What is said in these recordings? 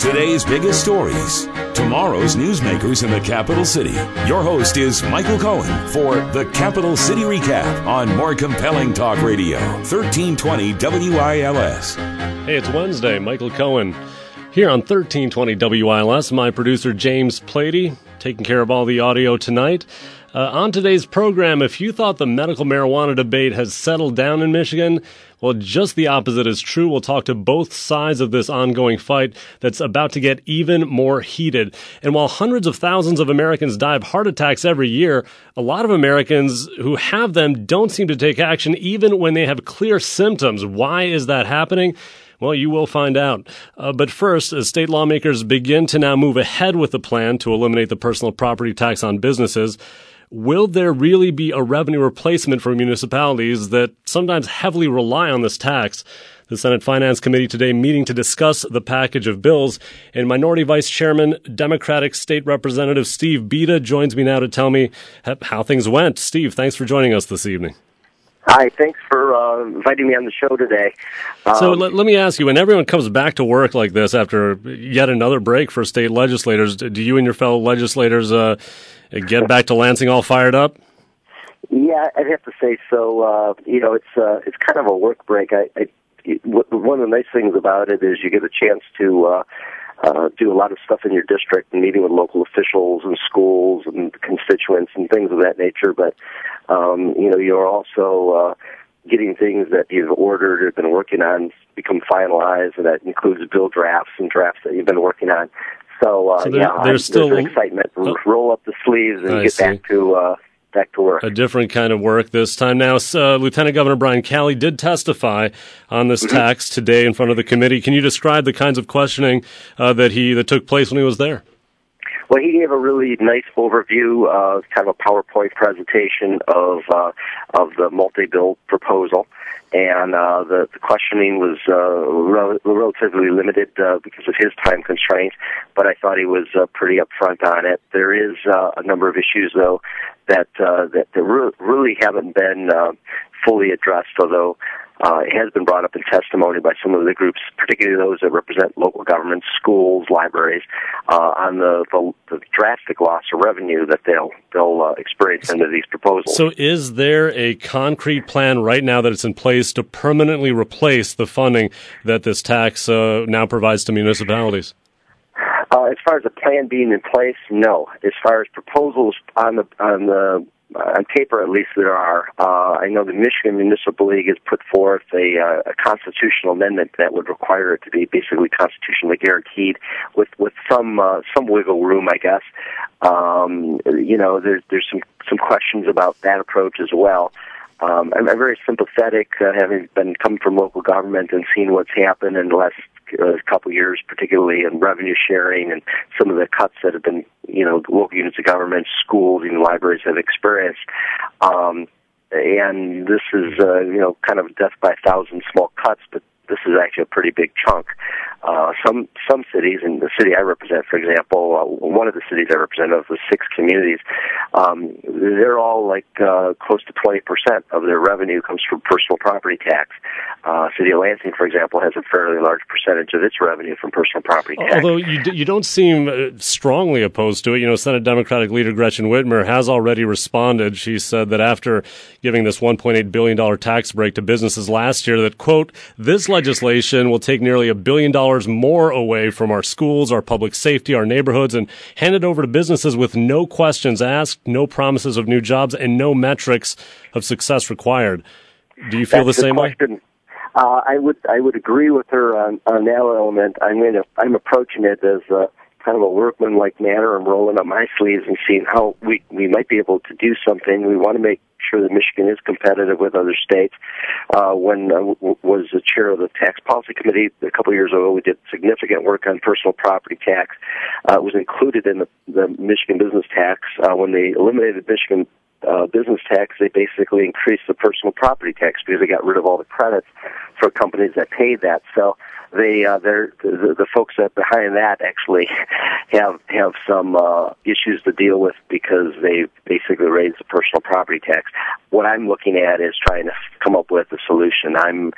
Today's biggest stories, tomorrow's newsmakers in the capital city. Your host is Michael Cohen for the Capital City Recap on More Compelling Talk Radio, 1320 WILS. Hey, it's Wednesday. Michael Cohen here on 1320 WILS. My producer, James Plady, taking care of all the audio tonight. On today's program, if you thought the medical marijuana debate has settled down in Michigan, well, just the opposite is true. We'll talk to both sides of this ongoing fight that's about to get even more heated. And while hundreds of thousands of Americans die of heart attacks every year, a lot of Americans who have them don't seem to take action even when they have clear symptoms. Why is that happening? Well, you will find out. But first, as state lawmakers begin to now move ahead with the plan to eliminate the personal property tax on businesses, will there really be a revenue replacement for municipalities that sometimes heavily rely on this tax? The Senate Finance Committee today meeting to discuss the package of bills. And Minority Vice Chairman, Democratic State Representative Steve Beda joins me now to tell me how things went. Steve, thanks for joining us this evening. Hi, thanks for inviting me on the show today. So let me ask you, when everyone comes back to work like this after yet another break for state legislators, do you and your fellow legislators get back to Lansing all fired up? Yeah, I'd have to say so. It's kind of a work break. One of the nice things about it is you get a chance to do a lot of stuff in your district and meeting with local officials and schools and constituents and things of that nature. But, you're also getting things that you've ordered or been working on become finalized, and that includes bill drafts and drafts that you've been working on. So there's still an excitement. Roll up the sleeves and get back to work. A different kind of work this time. Now, Lieutenant Governor Brian Calley did testify on this tax today in front of the committee. Can you describe the kinds of questioning that took place when he was there? Well, he gave a really nice overview, kind of a PowerPoint presentation of the multi-bill proposal. And the questioning was relatively limited because of his time constraints, but I thought he was pretty upfront on it. There is a number of issues, though, that really haven't been fully addressed, although it has been brought up in testimony by some of the groups, particularly those that represent local governments, schools, libraries, on the drastic loss of revenue that they'll experience under these proposals. So is there a concrete plan right now that is in place to permanently replace the funding that this tax now provides to municipalities? As far as a plan being in place, no. As far as proposals on paper, at least, there are. I know the Michigan Municipal League has put forth a constitutional amendment that would require it to be basically constitutionally guaranteed, with some wiggle room, I guess. There's some questions about that approach as well. I'm very sympathetic, having come from local government and seen what's happened in the last couple of years, particularly in revenue sharing and some of the cuts that have been, local units of government, schools, even libraries have experienced. And this is, kind of death by a thousand small cuts, but this is actually a pretty big chunk. Some cities, and the city I represent, for example, one of the cities I represent of the 6 communities, they're all close to 20% of their revenue comes from personal property tax. City of Lansing, for example, has a fairly large percentage of its revenue from personal property tax. Although you don't seem strongly opposed to it. Senate Democratic leader Gretchen Whitmer has already responded. She said that after giving this $1.8 billion tax break to businesses last year, that, quote, this legislation will take nearly $1 billion more away from our schools, our public safety, our neighborhoods, and hand it over to businesses with no questions asked, no promises of new jobs, and no metrics of success required. Do you feel the same way? I would agree with her on that element. I'm approaching it as kind of a workmanlike manner. I'm rolling up my sleeves and seeing how we might be able to do something. We want to make sure that Michigan is competitive with other states. When I was the chair of the Tax Policy Committee a couple of years ago, we did significant work on personal property tax. It was included in the Michigan business tax. When they eliminated Michigan business tax, they basically increased the personal property tax because they got rid of all the credits for companies that paid that. So the folks that behind that actually have some issues to deal with because they basically raised the personal property tax. What I'm looking at is trying to come up with a solution. I'm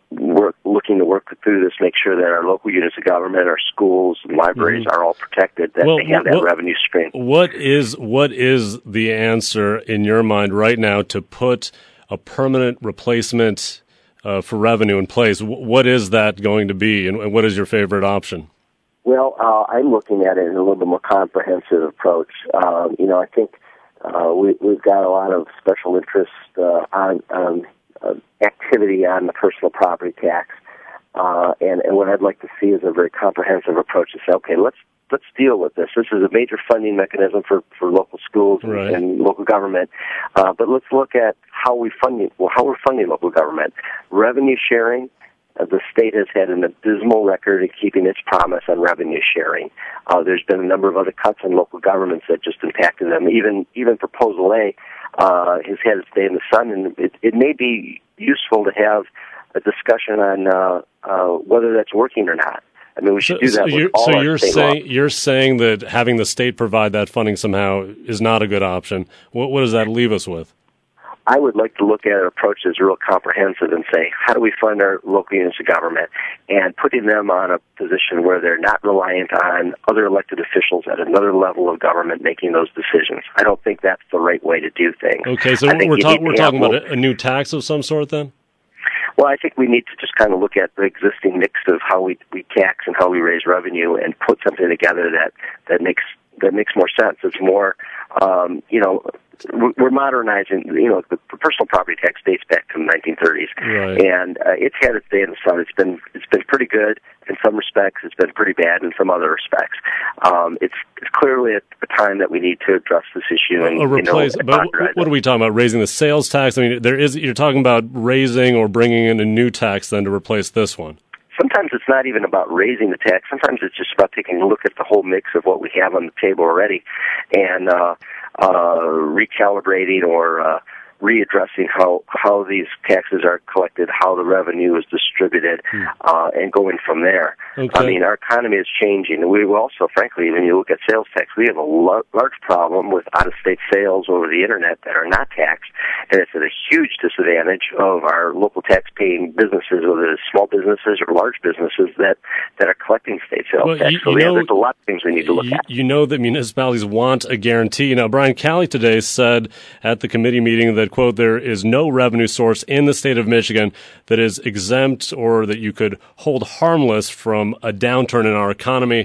looking to work through this, make sure that our local units of government, our schools and libraries are all protected, that they have that revenue stream. What is the answer in your mind right now to put a permanent replacement for revenue in place? What is that going to be, and what is your favorite option? Well, I'm looking at it in a little bit more comprehensive approach. I think we've got a lot of special interest on activity on the personal property tax, and what I'd like to see is a very comprehensive approach to say, okay, let's deal with this. This is a major funding mechanism for local schools and local government, but let's look at how we're funding local government. Revenue sharing. The state has had an abysmal record in keeping its promise on revenue sharing. There's been a number of other cuts in local governments that just impacted them. Even Proposal A has had its day in the sun, and it may be useful to have a discussion on whether that's working or not. I mean, we should do that with all our state law. You're saying that having the state provide that funding somehow is not a good option. What does that leave us with? I would like to look at an approach that's real comprehensive and say, how do we fund our local units of government, and putting them on a position where they're not reliant on other elected officials at another level of government making those decisions. I don't think that's the right way to do things. Okay, so we're talking about a new tax of some sort then? Well, I think we need to just kind of look at the existing mix of how we tax and how we raise revenue and put something together that makes more sense. It's more, we're modernizing. The personal property tax dates back to the 1930s, and it's had its day in the sun. It's been pretty good in some respects. It's been pretty bad in some other respects. It's clearly a time that we need to address this issue and replace. But what are we talking about? Raising the sales tax? I mean, you're talking about raising or bringing in a new tax then to replace this one. Sometimes it's not even about raising the tax. Sometimes it's just about taking a look at the whole mix of what we have on the table already and recalibrating or readdressing how these taxes are collected, how the revenue is distributed, and going from there. Okay. I mean, our economy is changing. We also, frankly, when you look at sales tax, we have a large problem with out-of-state sales over the Internet that are not taxed, and it's at a huge disadvantage of our local tax-paying businesses, whether it's small businesses or large businesses that are collecting state sales tax. There's a lot of things we need to look at. You know that municipalities want a guarantee. Now, Brian Calley today said at the committee meeting that, quote, there is no revenue source in the state of Michigan that is exempt or that you could hold harmless from a downturn in our economy.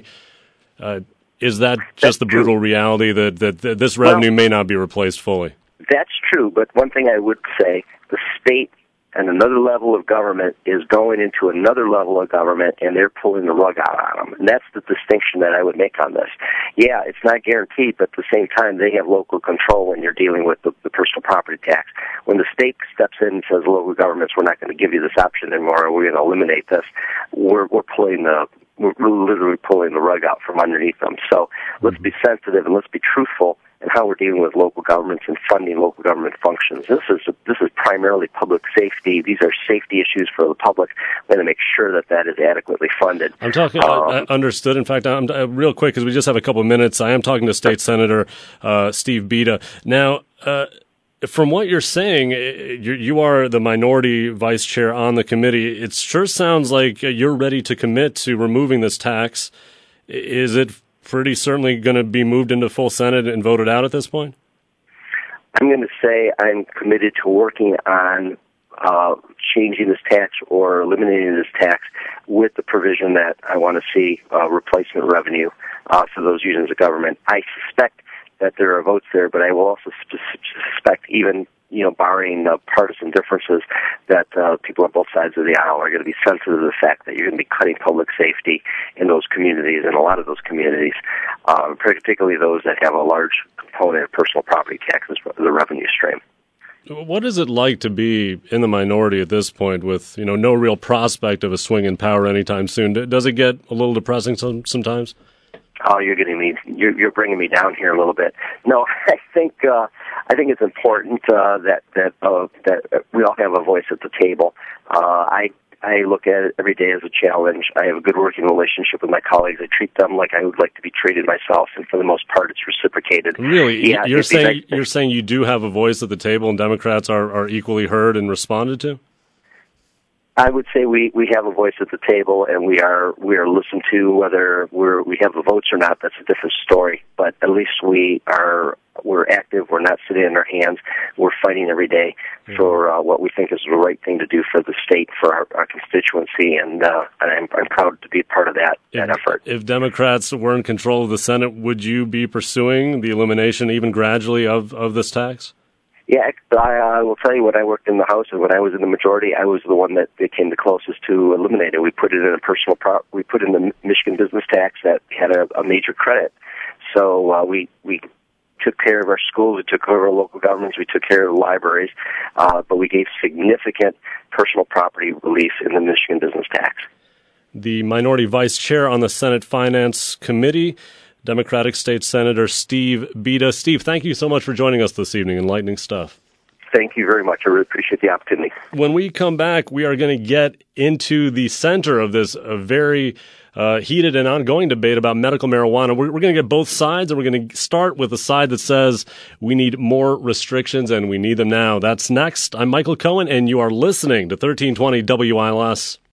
Is that just the brutal reality that this revenue may not be replaced fully? That's true, but one thing I would say, the state and another level of government is going into another level of government, and they're pulling the rug out on them. And that's the distinction that I would make on this. Yeah, it's not guaranteed, but at the same time, they have local control when you're dealing with the personal property tax. When the state steps in and says, local governments, we're not going to give you this option anymore, or we're going to eliminate this, we're literally pulling the rug out from underneath them. So let's be sensitive and let's be truthful in how we're dealing with local governments and funding local government functions. This is primarily public safety. These are safety issues for the public. We're going to make sure that is adequately funded. I'm talking, understood. In fact, I'm real quick, because we just have a couple of minutes. I am talking to State Senator Steve Beda. Now, from what you're saying, you are the minority vice chair on the committee. It sure sounds like you're ready to commit to removing this tax. Is it pretty certainly going to be moved into full Senate and voted out at this point? I'm going to say I'm committed to working on changing this tax or eliminating this tax with the provision that I want to see replacement revenue for those units of government. I suspect that there are votes there, but I will also suspect, even barring partisan differences, that people on both sides of the aisle are going to be sensitive to the fact that you're going to be cutting public safety in those communities, and a lot of those communities, particularly those that have a large component of personal property taxes, the revenue stream. What is it like to be in the minority at this point with no real prospect of a swing in power anytime soon? Does it get a little depressing sometimes? Oh, you're bringing me down here a little bit. No, I think it's important that we all have a voice at the table. I look at it every day as a challenge. I have a good working relationship with my colleagues. I treat them like I would like to be treated myself, and for the most part, it's reciprocated. Really? Yeah, you're saying you do have a voice at the table, and Democrats are equally heard and responded to? I would say we have a voice at the table, and we are listened to. Whether we have the votes or not, that's a different story. But at least we're active. We're not sitting in our hands. We're fighting every day for what we think is the right thing to do for the state, for our constituency, and I'm proud to be part of that effort. If Democrats were in control of the Senate, would you be pursuing the elimination, even gradually, of this tax? Yeah, I will tell you, when I worked in the House and when I was in the majority, I was the one that came the closest to eliminate it. We put it in we put in the Michigan business tax that had a major credit. So we took care of our schools, we took care of our local governments, we took care of the libraries, but we gave significant personal property relief in the Michigan business tax. The minority vice chair on the Senate Finance Committee, Democratic State Senator Steve Beda. Steve, thank you so much for joining us this evening. Enlightening stuff. Thank you very much. I really appreciate the opportunity. When we come back, we are going to get into the center of this very heated and ongoing debate about medical marijuana. We're going to get both sides, and we're going to start with the side that says we need more restrictions and we need them now. That's next. I'm Michael Cohen, and you are listening to 1320 WILS.